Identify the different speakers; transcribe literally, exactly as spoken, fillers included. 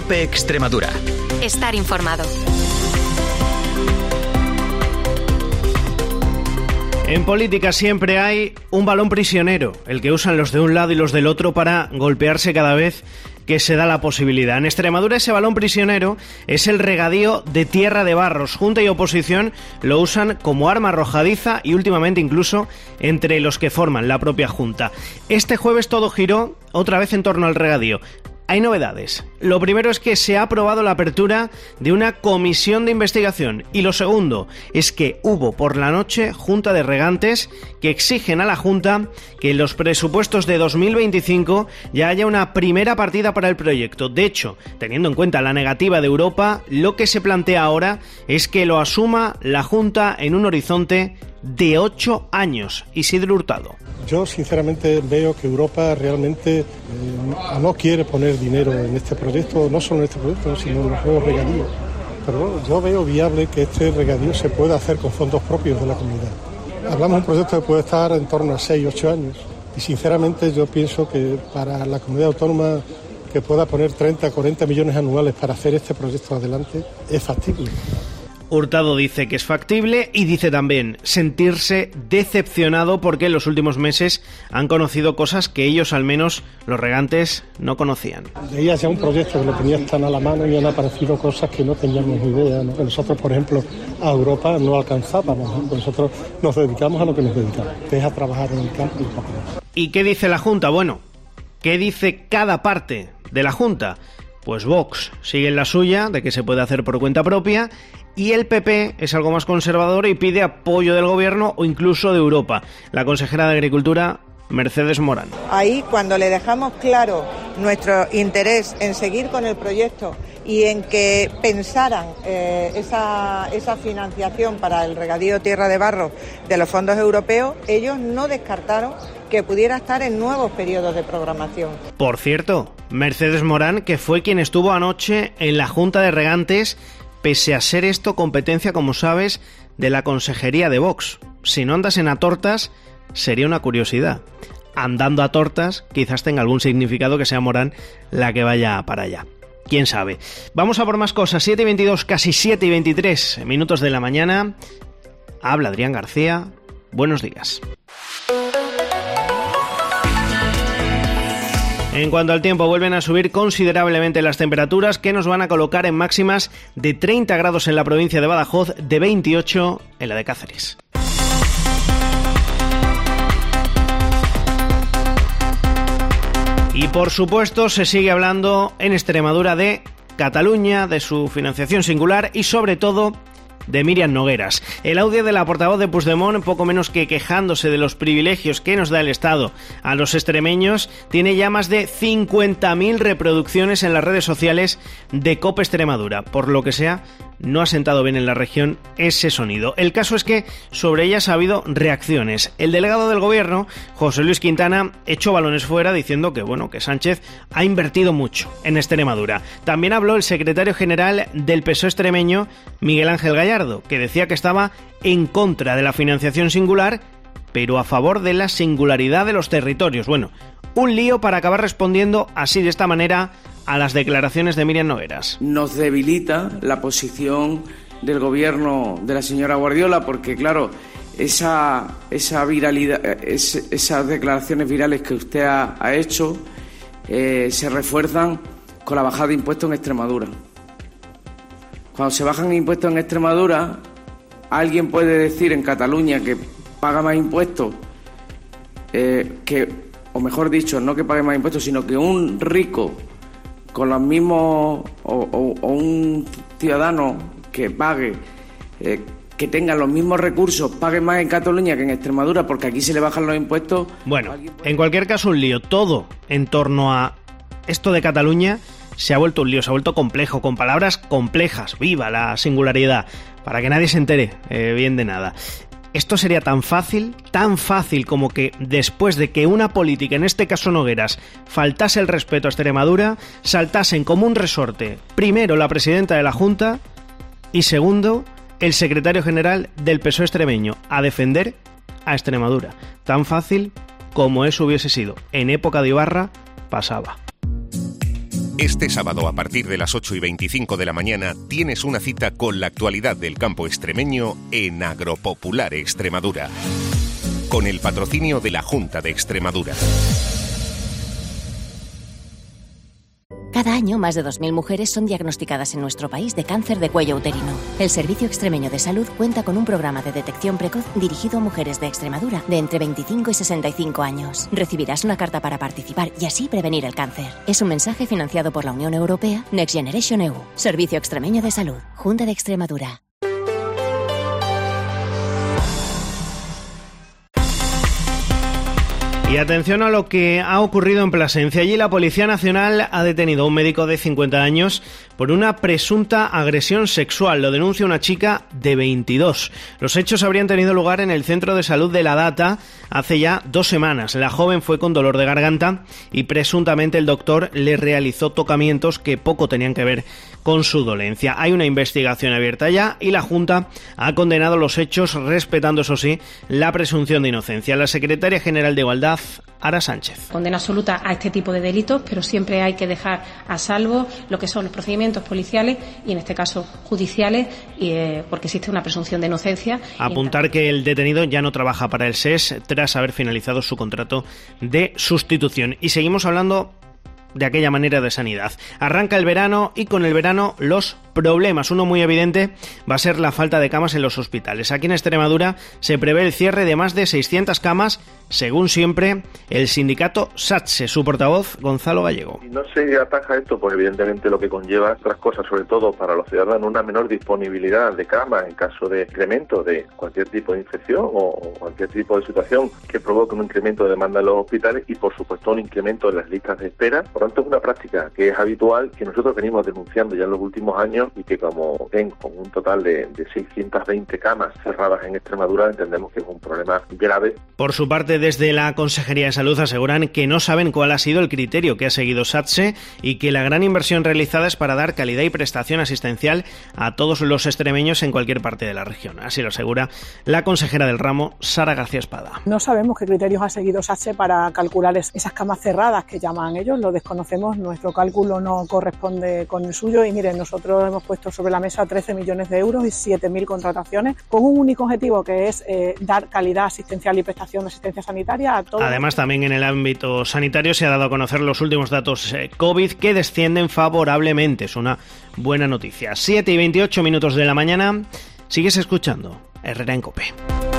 Speaker 1: COPE Extremadura.
Speaker 2: Estar informado.
Speaker 3: En política siempre hay un balón prisionero, el que usan los de un lado y los del otro para golpearse cada vez que se da la posibilidad. En Extremadura ese balón prisionero es el regadío de tierra de barros. Junta y oposición lo usan como arma arrojadiza y últimamente incluso entre los que forman la propia Junta. Este jueves todo giró otra vez en torno al regadío. Hay novedades. Lo primero es que se ha aprobado la apertura de una comisión de investigación y lo segundo es que hubo por la noche Junta de Regantes que exigen a la Junta que en los presupuestos de dos mil veinticinco ya haya una primera partida para el proyecto. De hecho, teniendo en cuenta la negativa de Europa, lo que se plantea ahora es que lo asuma la Junta en un horizonte de ocho años. Isidro Hurtado.
Speaker 4: Yo sinceramente veo que Europa realmente eh, no quiere poner dinero en este proyecto, no solo en este proyecto, sino en los nuevos regadíos. Pero bueno, yo veo viable que este regadío se pueda hacer con fondos propios de la comunidad. Hablamos de un proyecto que puede estar en torno a seis, ocho años. Y sinceramente yo pienso que para la comunidad autónoma que pueda poner treinta, cuarenta millones anuales para hacer este proyecto adelante es factible.
Speaker 3: Hurtado dice que es factible y dice también sentirse decepcionado porque en los últimos meses han conocido cosas que ellos, al menos los regantes, no conocían.
Speaker 4: Veías ya un proyecto que lo tenías tan a la mano y han aparecido cosas que no teníamos ni idea, ¿no? Que nosotros, por ejemplo, a Europa no alcanzábamos, ¿no? Nosotros nos dedicamos a lo que nos dedicamos, que es a trabajar en el campo y poco más.
Speaker 3: ¿Y qué dice la Junta? Bueno, ¿qué dice cada parte de la Junta? Pues Vox sigue en la suya, de que se puede hacer por cuenta propia, y el P P es algo más conservador y pide apoyo del gobierno o incluso de Europa. La consejera de Agricultura, Mercedes Morán.
Speaker 5: Ahí, cuando le dejamos claro nuestro interés en seguir con el proyecto y en que pensaran eh, esa, esa financiación para el regadío tierra de barro de los fondos europeos, ellos no descartaron que pudiera estar en nuevos periodos de programación. Por
Speaker 3: cierto, Mercedes Morán, que fue quien estuvo anoche en la Junta de Regantes, pese a ser esto competencia, como sabes, de la consejería de Vox. Si no andas en a tortas, sería una curiosidad. Andando a tortas, quizás tenga algún significado que sea Morán la que vaya para allá. ¿Quién sabe? Vamos a por más cosas. siete y veintidós, casi siete y veintitrés minutos de la mañana. Habla Adrián García. Buenos días. En cuanto al tiempo, vuelven a subir considerablemente las temperaturas que nos van a colocar en máximas de treinta grados en la provincia de Badajoz, de veintiocho en la de Cáceres. Y por supuesto se sigue hablando en Extremadura de Cataluña, de su financiación singular y sobre todo de Míriam Nogueras. El audio de la portavoz de Puigdemont, poco menos que quejándose de los privilegios que nos da el Estado a los extremeños, tiene ya más de cincuenta mil reproducciones en las redes sociales de COPE Extremadura. Por lo que sea, no ha sentado bien en la región ese sonido. El caso es que sobre ellas ha habido reacciones. El delegado del gobierno, José Luis Quintana, echó balones fuera diciendo que, bueno, que Sánchez ha invertido mucho en Extremadura. También habló el secretario general del P S O E extremeño, Miguel Ángel Gallardo, que decía que estaba en contra de la financiación singular, pero a favor de la singularidad de los territorios. Bueno, un lío para acabar respondiendo así, de esta manera, a las declaraciones de Míriam Nogueras.
Speaker 6: Nos debilita la posición del gobierno de la señora Guardiola porque, claro, esa, esa viralidad, es, esas declaraciones virales que usted ha, ha hecho eh, se refuerzan con la bajada de impuestos en Extremadura. Cuando se bajan impuestos en Extremadura, alguien puede decir en Cataluña que paga más impuestos, eh, que, o mejor dicho, no que pague más impuestos, sino que un rico con los mismos, o, o, o un ciudadano que pague, eh, que tenga los mismos recursos, pague más en Cataluña que en Extremadura, porque aquí se le bajan los impuestos.
Speaker 3: Bueno, en cualquier caso un lío. Todo en torno a esto de Cataluña se ha vuelto un lío, se ha vuelto complejo, con palabras complejas. Viva la singularidad, para que nadie se entere eh, bien de nada. Esto sería tan fácil, tan fácil como que después de que una política, en este caso Nogueras, faltase el respeto a Extremadura, saltasen como un resorte, primero la presidenta de la Junta y segundo el secretario general del P S O E extremeño, a defender a Extremadura. Tan fácil como eso hubiese sido. En época de Ibarra pasaba.
Speaker 1: Este sábado, a partir de las ocho y veinticinco de la mañana, tienes una cita con la actualidad del campo extremeño en Agropopular Extremadura, con el patrocinio de la Junta de Extremadura.
Speaker 2: Cada año, más de dos mil mujeres son diagnosticadas en nuestro país de cáncer de cuello uterino. El Servicio Extremeño de Salud cuenta con un programa de detección precoz dirigido a mujeres de Extremadura de entre veinticinco y sesenta y cinco años. Recibirás una carta para participar y así prevenir el cáncer. Es un mensaje financiado por la Unión Europea, Next Generation E U. Servicio Extremeño de Salud, Junta de Extremadura.
Speaker 3: Y atención a lo que ha ocurrido en Plasencia. Allí la Policía Nacional ha detenido a un médico de cincuenta años por una presunta agresión sexual. Lo denuncia una chica de veintidós. Los hechos habrían tenido lugar en el Centro de Salud de La Data hace ya dos semanas. La joven fue con dolor de garganta y presuntamente el doctor le realizó tocamientos que poco tenían que ver con su dolencia. Hay una investigación abierta ya y la Junta ha condenado los hechos, respetando, eso sí, la presunción de inocencia. La secretaria general de Igualdad, Ara Sánchez.
Speaker 7: Condena absoluta a este tipo de delitos, pero siempre hay que dejar a salvo lo que son los procedimientos policiales y, en este caso, judiciales, y, eh, porque existe una presunción de inocencia.
Speaker 3: Apuntar que el detenido ya no trabaja para el S E S tras haber finalizado su contrato de sustitución. Y seguimos hablando de aquella manera de sanidad. Arranca el verano y con el verano los problemas. Uno muy evidente va a ser la falta de camas en los hospitales. Aquí en Extremadura se prevé el cierre de más de seiscientas camas, según siempre el sindicato SATSE. Su portavoz, Gonzalo Gallego.
Speaker 8: Si no se ataja esto, pues evidentemente lo que conlleva otras cosas, sobre todo para los ciudadanos, una menor disponibilidad de camas en caso de incremento de cualquier tipo de infección o cualquier tipo de situación que provoque un incremento de demanda en los hospitales y, por supuesto, un incremento en las listas de espera. Por tanto, es una práctica que es habitual, que nosotros venimos denunciando ya en los últimos años y que, como ven, con un total de, de seiscientas veinte camas cerradas en Extremadura, entendemos que es un problema grave.
Speaker 3: Por su parte, desde la Consejería de Salud aseguran que no saben cuál ha sido el criterio que ha seguido SATSE y que la gran inversión realizada es para dar calidad y prestación asistencial a todos los extremeños en cualquier parte de la región. Así lo asegura la consejera del ramo, Sara García Espada.
Speaker 9: No sabemos qué criterios ha seguido SATSE para calcular esas camas cerradas que llaman ellos, lo desconocemos, nuestro cálculo no corresponde con el suyo y miren, nosotros hemos puesto sobre la mesa trece millones de euros y siete mil contrataciones con un único objetivo, que es eh, dar calidad asistencial y prestación de asistencia sanitaria a todos.
Speaker 3: Además, también en el ámbito sanitario se ha dado a conocer los últimos datos eh, COVID que descienden favorablemente. Es una buena noticia. siete y veintiocho minutos de la mañana. Sigues escuchando Herrera en COPE.